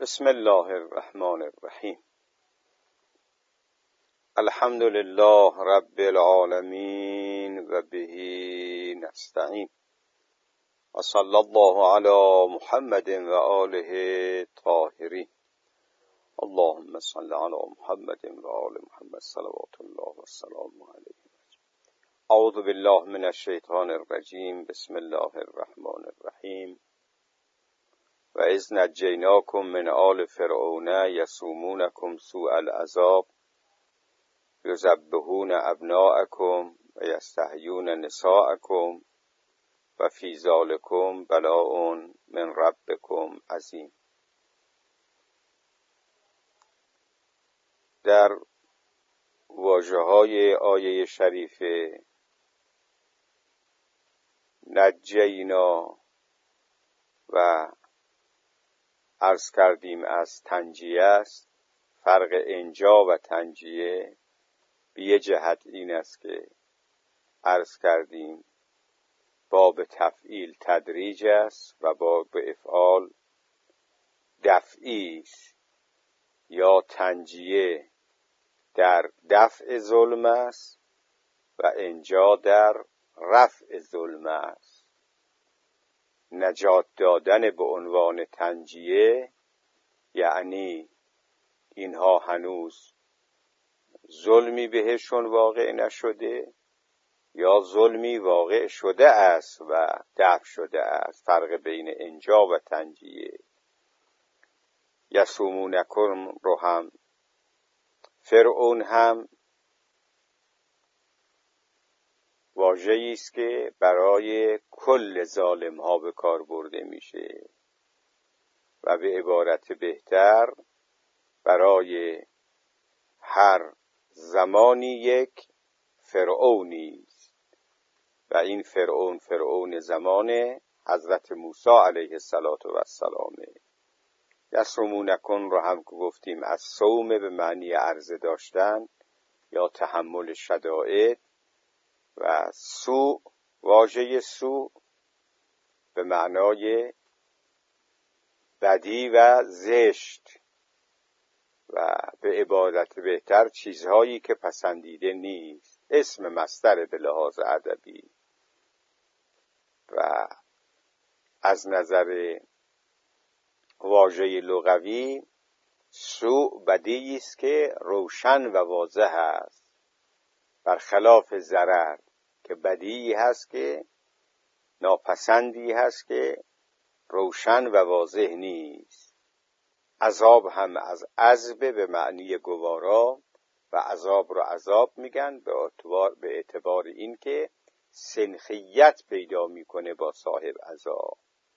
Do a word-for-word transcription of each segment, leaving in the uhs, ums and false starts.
بسم الله الرحمن الرحیم. الحمد لله رب العالمین و به نستعین و صلی الله علی محمد و آله طاهرین. اللهم صل علی محمد و آل محمد صلوات الله و سلام علیه. اعوذ بالله من الشیطان الرجیم. بسم الله الرحمن الرحیم. و اذ نجیناکم من آل فرعون یسومونکم سوء العذاب یذبحون ابناءکم و یستحیون نساءکم و فی ذلکم بلاء من ربکم عظیم. در واژه‌های آیه شریفه نجینا و عرض کردیم از تنجیه است. فرق انجا و تنجیه به یه جهت این است که عرض کردیم باب تفعیل تدریج است و باب افعال دفعی است. یا تنجیه در دفع ظلم است و انجا در رفع ظلم است. نجات دادن به عنوان تنجیه یعنی اینها هنوز ظلمی بهشون واقع نشده یا ظلمی واقع شده است و دفع شده است. فرق بین انجا و تنجیه. یسومونکم رو هم فرعون هم واژه‌ای است که برای کل ظالم ها به کار برده میشه و به عبارت بهتر برای هر زمانی یک فرعونی است و این فرعون فرعون زمان حضرت موسی علیه السلام. یسومونکم رو هم که گفتیم از صوم به معنی عرضه داشتن یا تحمل شدائد و سوء، واژه سوء به معنای بدی و زشت و به عبارت بهتر چیزهایی که پسندیده نیست. اسم مصدر به لحاظ ادبی و از نظر واژه لغوی سوء بدی است که روشن و واضح است، برخلاف ضرر که بدی هست که ناپسندی هست که روشن و واضح نیست. عذاب هم از عذب به معنی گوارا و عذاب رو عذاب میگن به اعتبار به اعتبار این که سنخیت پیدا میکنه با صاحب عذاب.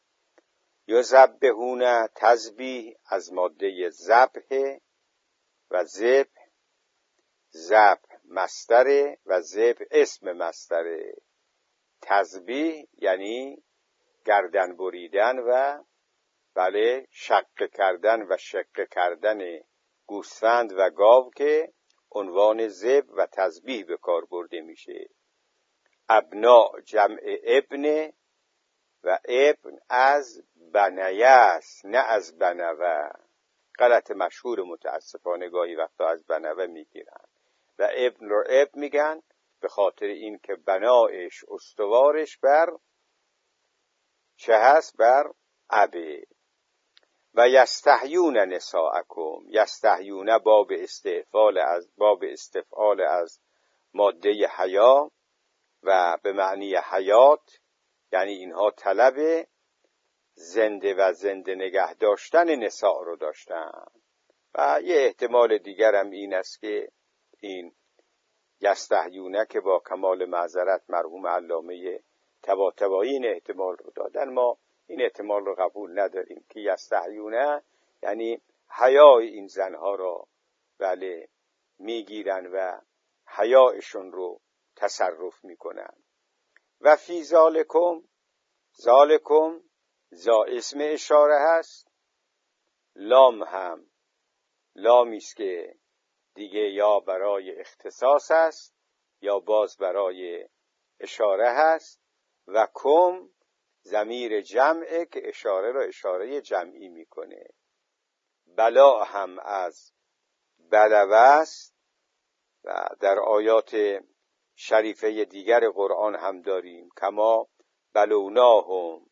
یذبحون تذبیح از ماده ذبح و ذبح. ذبح مصدر و ذبح اسم مصدر. تذبیح یعنی گردن بریدن و بله شق کردن و شق کردن گوسفند و گاو که عنوان ذبح و تذبیح به کار برده میشه. ابنا جمع ابن و ابن از بنیه است نه از بنوه. غلط مشهور متاسفانه گاهی وقتا از بنوه میگیرن و ابن رو ابن میگن به خاطر این که بنایش استوارش بر چه هست؟ بر ابه. و یستحیون نساءکم. یستحیون باب استفعال از باب استفعال از ماده حیا و به معنی حیات، یعنی اینها طلب زنده و زنده نگه داشتن نساء رو داشتن. و یه احتمال دیگر هم این است که این یستحیونه که با کمال معذرت مرحوم علامه طباطبایی این احتمال رو دادن، ما این احتمال رو قبول نداریم که یستحیونه یعنی حیای این زنها را بله میگیرن و حیایشون رو تصرف میکنن. و فی ذالکم، ذالکم زا اسم اشاره هست، لام هم لامی است که دیگه یا برای اختصاص است یا باز برای اشاره هست و کم ضمیر جمعه که اشاره را اشاره جمعی میکنه. بلا هم از بلوه است و در آیات شریفه دیگر قرآن هم داریم کما بلوناهم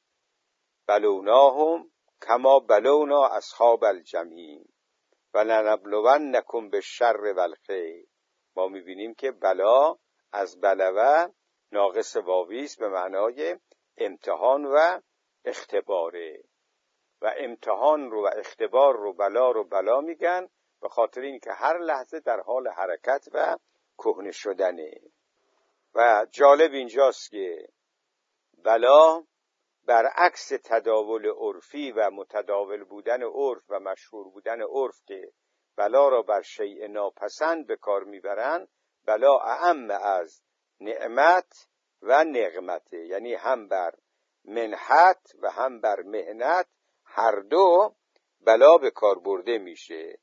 بلوناهم کما بلونا اصحاب الجحیم و لنبلونکم بالشر والخیر. ما میبینیم که بلا از بلوه ناقص واوی است به معنای امتحان و اختباره و امتحان رو و اختبار رو بلا رو بلا میگن به خاطر اینکه هر لحظه در حال حرکت و کهنه شدنه. و جالب اینجاست که بلا برعکس تداول عرفی و متداول بودن عرف و مشهور بودن عرف که بلا را بر شیء ناپسند به کار میبرند، بلا اعم از نعمت و نقمت، یعنی هم بر منحت و هم بر محنت هر دو بلا به کار برده میشه.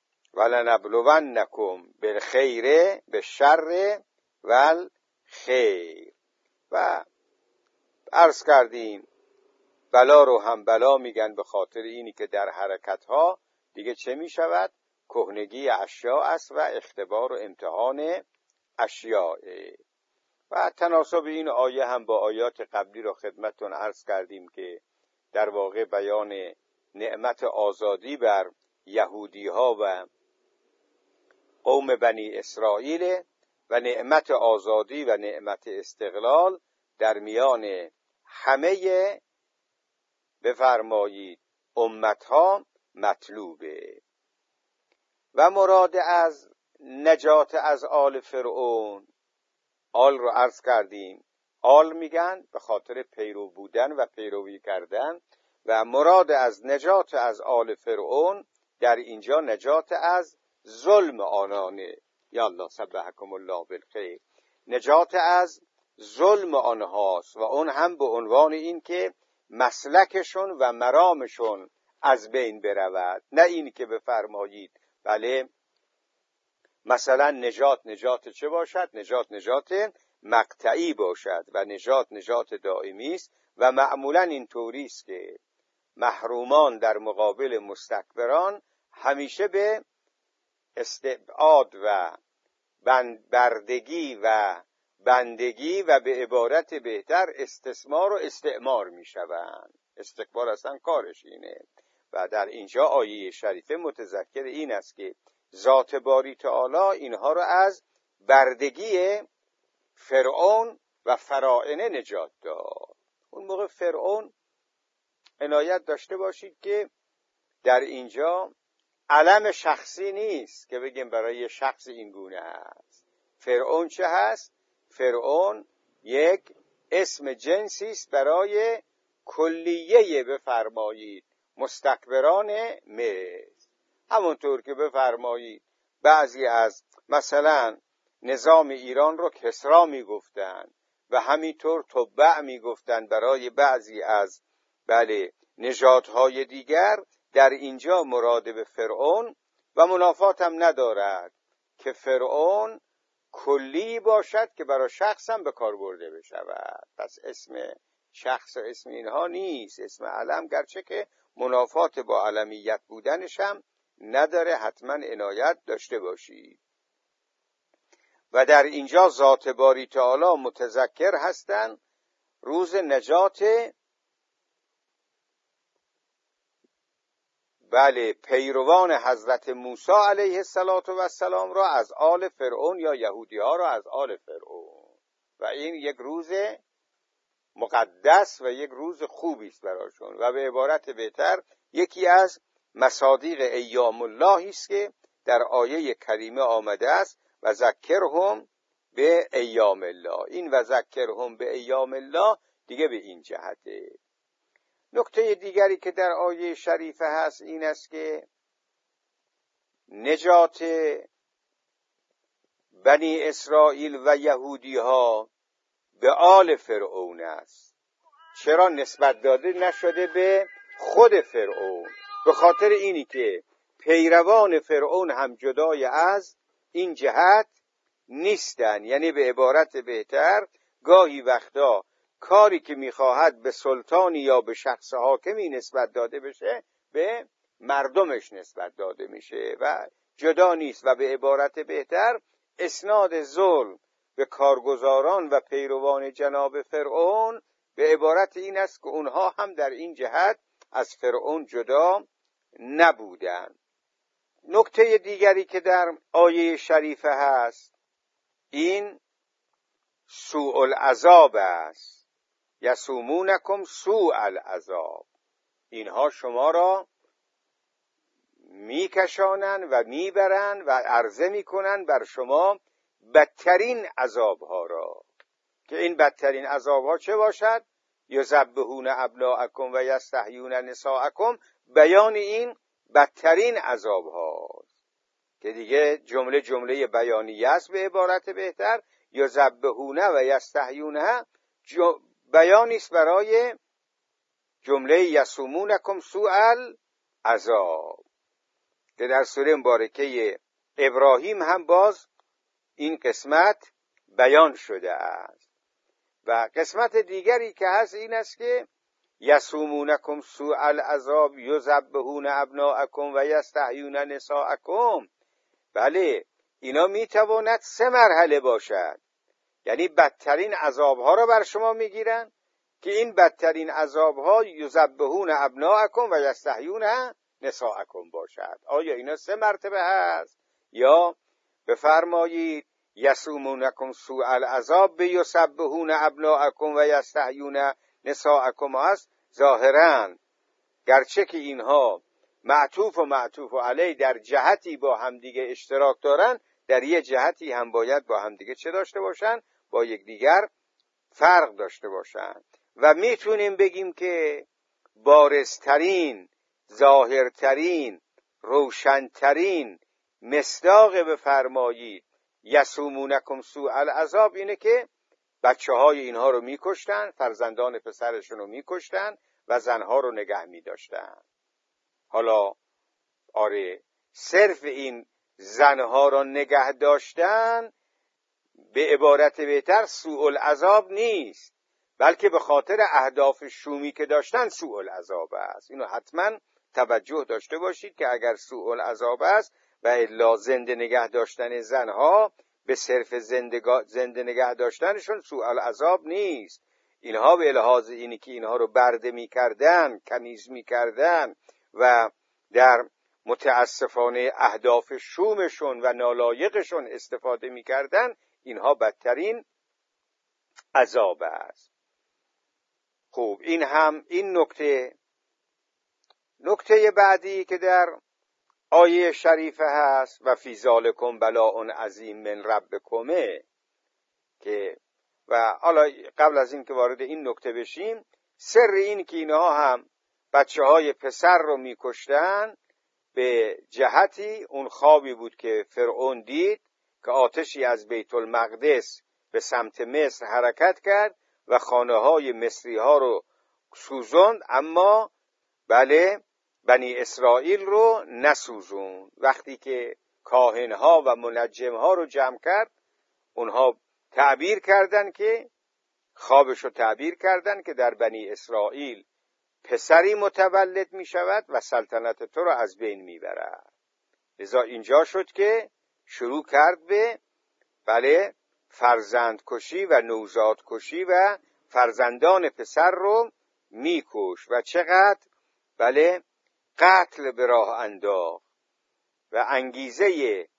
ولنبلونکم بالخیر بالشر والخیر. و عرض کردیم بلا رو هم بلا میگن به خاطر اینی که در حرکت ها دیگه چه میشود؟ کهنگی اشیاء است و اختبار و امتحان اشیاء. و تناسب این آیه هم با آیات قبلی رو خدمتتون عرض کردیم که در واقع بیان نعمت آزادی بر یهودی ها و قوم بنی اسرائیل و نعمت آزادی و نعمت استقلال در میان همه بفرمایید امتها مطلوبه. و مراد از نجات از آل فرعون، آل رو عرض کردیم، آل میگن به خاطر پیرو بودن و پیروی کردن، و مراد از نجات از آل فرعون در اینجا نجات از ظلم آنانه. یا الله سبحکم الله بالخیر. نجات از ظلم آنهاست و اون هم به عنوان این که مسلکشون و مرامشون از بین برود، نه این که بفرمایید بله مثلا نجات نجات چه باشد؟ نجات نجات مقطعی باشد و نجات نجات دائمی است. و معمولا این طوری است که محرومان در مقابل مستکبران همیشه به استبعاد و بردگی و بندگی و به عبارت بهتر استثمار و استعمار می شوند. استکبار اصلا کارش اینه. و در اینجا آیه شریفه متذکر این است که ذات باری تعالی اینها رو از بردگی فرعون و فراعنه نجات داد. اون موقع فرعون عنایت داشته باشید که در اینجا علم شخصی نیست که بگیم برای شخص این گونه هست. فرعون چه هست؟ فرعون یک اسم جنسی است برای کلیه بفرمایید مستکبران مصر. همونطور که بفرمایید بعضی از مثلا نظام ایران رو کسرا میگفتن و همینطور تبع میگفتن برای بعضی از بله نژادهای دیگر، در اینجا مراد به فرعون و منافات هم ندارد که فرعون کلی باشد که برای شخص هم به کار برده بشود. پس اسم شخص و اسم اینها نیست، اسم علم، گرچه که منافات با علمیت بودنش هم نداره، حتما عنایت داشته باشید. و در اینجا ذات باری تعالی متذکر هستند روز نجات بله پیروان حضرت موسی علیه السلام را از آل فرعون یا یهودی ها را از آل فرعون. و این یک روز مقدس و یک روز خوبی است براشون و به عبارت بهتر یکی از مصادیق ایام الله است که در آیه کریمه آمده است و ذکرهم به ایام الله. این و ذکرهم به ایام الله دیگه به این جهته. نکته دیگری که در آیه شریفه هست این است که نجات بنی اسرائیل و یهودی ها به آل فرعون است. چرا نسبت داده نشده به خود فرعون؟ به خاطر اینی که پیروان فرعون هم جدای از این جهت نیستن. یعنی به عبارت بهتر گاهی وقتا کاری که میخواهد به سلطانی یا به شخص حاکمی نسبت داده بشه به مردمش نسبت داده میشه و جدا نیست. و به عبارت بهتر اسناد ظلم به کارگزاران و پیروان جناب فرعون به عبارت این است که اونها هم در این جهت از فرعون جدا نبودند. نکته دیگری که در آیه شریفه هست این سوء العذاب است. یسومونکم سوء العذاب، اینها شما را میکشانند و میبرند و عرضه میکنند بر شما بدترین عذابها را. که این بدترین عذابها چه باشد؟ یذبحون ابناءکم و یستحیون نساءکم، بیان این بدترین عذابها که دیگه جمله جمله بیانیه است. به عبارت بهتر یذبحون و یستحیون بیانی است برای جمله یسومونکم سوء العذاب که در سوره مبارکه ابراهیم هم باز این قسمت بیان شده است. و قسمت دیگری که هست این است که یسومونکم سوء العذاب یذبحون ابناءکم و یستحیون نساءکم. بله، اینا میتواند سه مرحله باشد، یعنی بدترین عذابها را بر شما میگیرن که این بدترین عذابها یذبحون ابناءکم و یستحیون نساءکم باشد. آیا اینا سه مرتبه هست یا بفرمایید یسومونکم سوء العذاب به یذبحون ابناءکم و یستحیون نساءکم است؟ ظاهراً گرچه که اینها معطوف و معطوف علیه در جهتی با همدیگه اشتراک دارن، در یه جهتی هم باید با همدیگه چه داشته باشن؟ با یکدیگر فرق داشته باشن. و میتونیم بگیم که بارزترین، ظاهرترین، روشنترین مصداق بفرمایید یسومونکم سوء العذاب اینه که بچه های اینها رو میکشتن، فرزندان پسرشون رو میکشتن و زنها رو نگه میداشتن. حالا آره، صرف این زنها رو نگه داشتن به عبارت بهتر سوء العذاب نیست، بلکه به خاطر اهداف شومی که داشتن سوء العذاب است. اینو حتما توجه داشته باشید که اگر سوء العذاب است و الا زنده نگه داشتن زنها به صرف زنده نگه داشتنشون سوء العذاب نیست. اینها به لحاظ اینی که اینها رو برده می کردن، کنیز می کردن و در متاسفانه اهداف شومشون و نالایقشون استفاده می کردن، اینها بدترین عذاب است. خوب، این هم این نکته. نکته بعدی که در آیه شریفه هست و فی ذالکم بلاء عظیم من ربکم، که و حالا قبل از این که وارد این نکته بشیم، سر این که اینها هم بچه های پسر رو میکشتن به جهتی اون خوابی بود که فرعون دید که آتشی از بیت المقدس به سمت مصر حرکت کرد و خانه های مصری ها رو سوزند، اما بله بنی اسرائیل رو نسوزوند. وقتی که کاهن ها و منجم ها رو جمع کرد، اونها تعبیر کردن که خوابش رو تعبیر کردن که در بنی اسرائیل پسری متولد می شود و سلطنت تو رو از بین می برد. لذا اینجا شد که شروع کرد به بله فرزند کشی و نوزاد کشی و فرزندان پسر رو می کش و چقدر بله قتل به راه انداخت. و انگیزه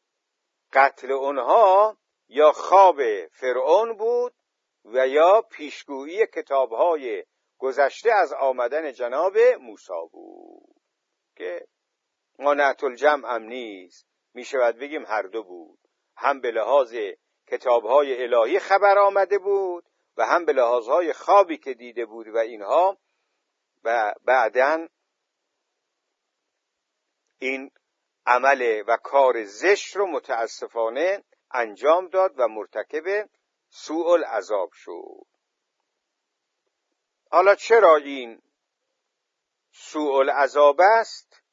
قتل اونها یا خواب فرعون بود و یا پیشگویی کتاب‌های گذشته از آمدن جناب موسی بود که مانعت الجمع هم نیست، می شود بگیم هر دو بود. هم به لحاظ کتاب‌های الهی خبر آمده بود و هم به لحاظهای خوابی که دیده بود و اینها، و بعداً این عمل و کار زشت رو متاسفانه انجام داد و مرتکب سوء العذاب شد. حالا چرا این سوء العذاب است؟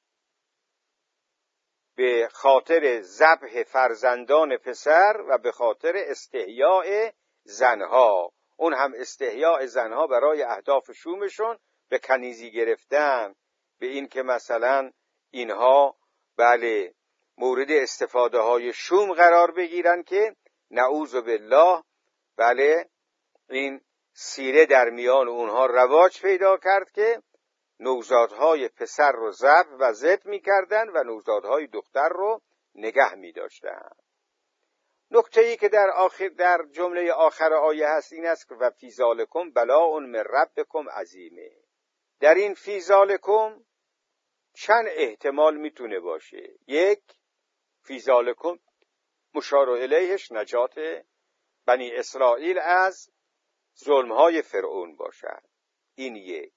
به خاطر ذبح فرزندان پسر و به خاطر استحیاء زنها. اون هم استحیاء زنها برای اهداف شومشون، به کنیزی گرفتن، به این که مثلا اینها بله مورد استفاده های شوم قرار بگیرن که نعوذ بالله بله این سیره در میان اونها رواج پیدا کرد که نوزادهای پسر رو ذبح و ذبح می‌کردند و نوزادهای دختر رو نگه می‌داشتند. نکته‌ای که در آخر در جمله آخر آیه هست این است که و فی ذالکم بلاء من ربکم عظیمه. در این فی ذالکم چند احتمال میتونه باشه. یک، فی ذالکم مشار الیهش نجات بنی اسرائیل از ظلم‌های فرعون باشد. این یک.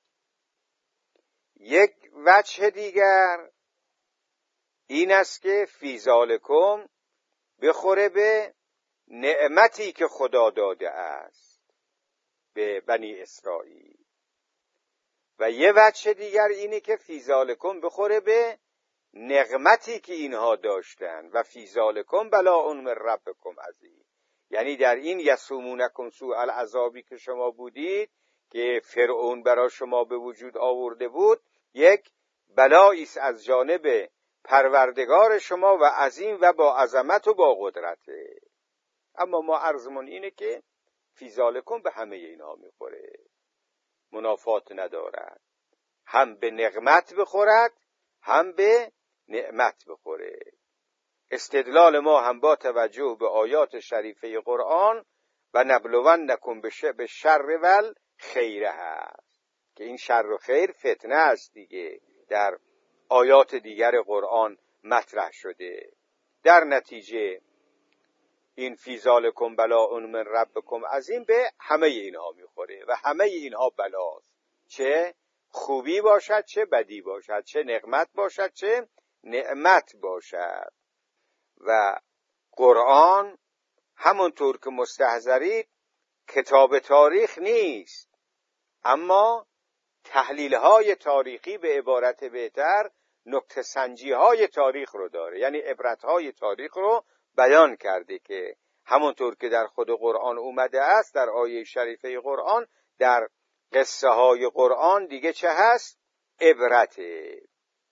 یک وجه دیگر این است که فی ذالکم بخوره به نعمتی که خدا داده است به بنی اسرائیل. و یه وجه دیگر اینه که فی ذالکم بخوره به نقمتی که اینها داشتن و فی ذالکم بلاء من ربکم عظیم. یعنی در این یسومونکم سوء العذابی که شما بودید که فرعون برای شما به وجود آورده بود، یک بلایی است از جانب پروردگار شما و عظیم و با عظمت و با قدرته. اما ما عرضمون اینه که فی ذالکم به همه اینا میخوره، منافات ندارد، هم به نقمت بخورد هم به نعمت بخوره. استدلال ما هم با توجه به آیات شریفه قرآن و نبلونکم به شر و خیر هست که این شر و خیر فتنه است دیگه، در آیات دیگر قرآن مطرح شده. در نتیجه این فی ذالکم بلاء من ربکم عظیم به همه اینها میخوره و همه اینها بلاست، چه خوبی باشد چه بدی باشد، چه نقمت باشد چه نعمت باشد. و قرآن همونطور که مستحضرید کتاب تاریخ نیست، اما تحلیل های تاریخی به عبارت بهتر نکته سنجی های تاریخ رو داره، یعنی عبرت های تاریخ رو بیان کرده که همونطور که در خود قرآن اومده است، در آیه شریفه قرآن، در قصه های قرآن دیگه چه هست؟ عبرته.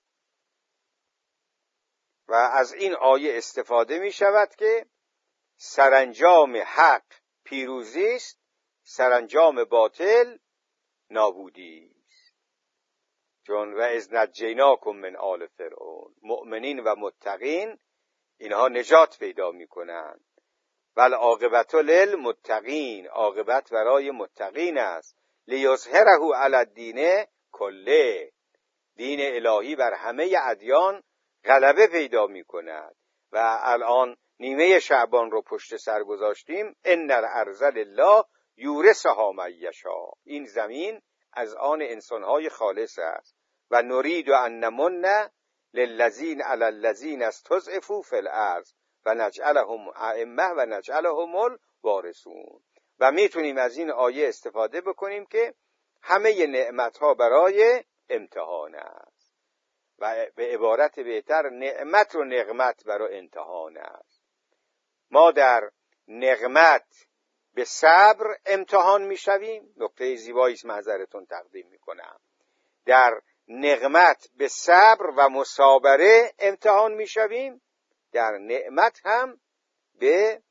و از این آیه استفاده می شود که سرانجام حق پیروزی است، سرانجام باطل نابودی است. چون و اذ نجیناکم من آل فرعون، مؤمنین و متقین اینها نجات پیدا می کنند. ول عاقبت للمتقین، عاقبت برای متقین است. لیظهره علی الدین کله، دین الهی بر همه ادیان غلبه پیدا می کند. و الان نیمه شعبان رو پشت سر گذاشتیم. ان الارض لله یورثها من یشاء، این زمین از آن انسانهای خالص است. و نرید ان نمن للذین علی الذین استضعفوا فی الارض و نجعلهم ائمه و نجعلهم الوارثون. و میتونیم از این آیه استفاده بکنیم که همه نعمتها برای امتحان است و به عبارت بهتر نعمت و نقمت برای امتحان است. ما در نقمت به صبر امتحان میشویم، نکته زیبایی است معذرتون تقدیم میکنم، در نقمت به صبر و مصابره امتحان میشویم، در نعمت هم به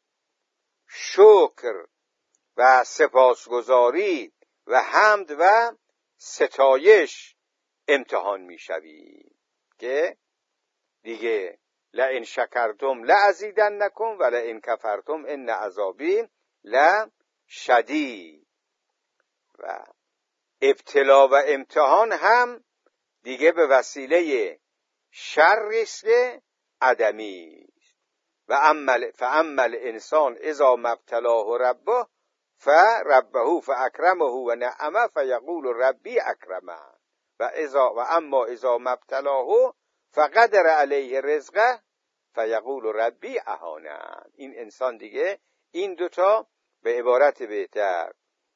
شکر و سپاسگزاری و حمد و ستایش امتحان میشویم که دیگه لئن شکرتم لازیدنکم و لئن کفرتم ان عذابی لشدید. و ابتلا و امتحان هم دیگه به وسیله شری است که عدمی است. و عمل فعمل انسان اذا مبتلاه ربه فربه فاکرمه و نعمه فیقول ربی اکرمه و اذا و اما اذا مبتلاه فقدر علیه رزقه فیقول ربی اهانه. این انسان دیگه این دوتا به عبارت بهتر،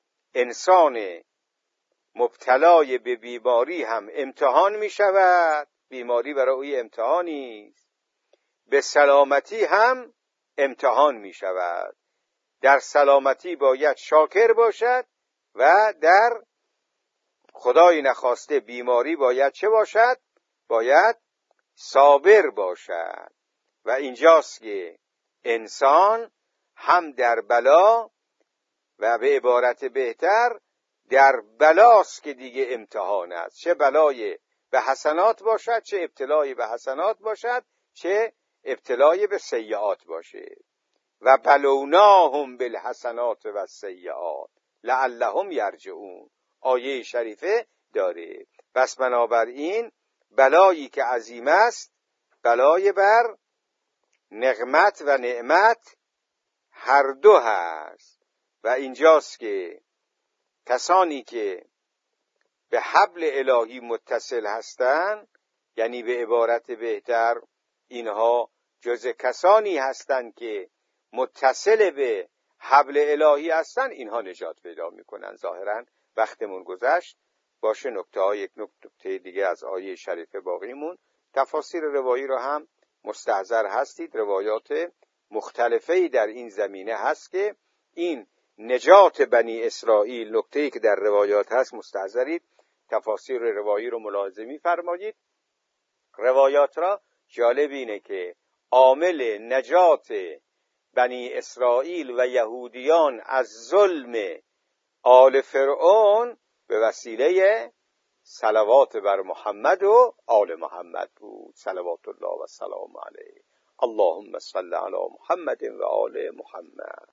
انسان مبتلای به بیماری هم امتحان می شود، بیماری برای اوی امتحانی است، به سلامتی هم امتحان می شود. در سلامتی باید شاکر باشد و در خدای نخواسته بیماری باید چه باشد؟ باید صابر باشد. و اینجاست که انسان هم در بلا و به عبارت بهتر در بلاست که دیگه امتحان است، چه بلای به حسنات باشد، چه ابتلای به حسنات باشد، چه ابتلای به سیئات باشه. و بلوناهم بالحسنات و السیئات لعلهم یرجعون، آیه شریفه داره. پس بنابراین بلایی که عظیم است، بلای بر نقمت و نعمت هر دو هست. و اینجاست که کسانی که به حبل الهی متصل هستند، یعنی به عبارت بهتر اینها جز کسانی هستند که متصل به حبل الهی هستند، اینها نجات پیدا میکنن. ظاهرا وقتمون گذشت، باشه نکته ها یک نکته دیگه از آیه شریفه باقیمون. تفاسیر روایی رو هم مستحضر هستید، روایات مختلفه‌ای در این زمینه هست که این نجات بنی اسرائیل، نکته‌ای که در روایات هست مستحضرید، تفاسیر روایی رو ملاحظه می‌فرمایید. روایات را جالب اینه که عامل نجات بنی اسرائیل و یهودیان از ظلم آل فرعون به وسیله صلوات بر محمد و آل محمد بود، صلوات الله و سلام علیه. اللهم صل علی محمد و آل محمد.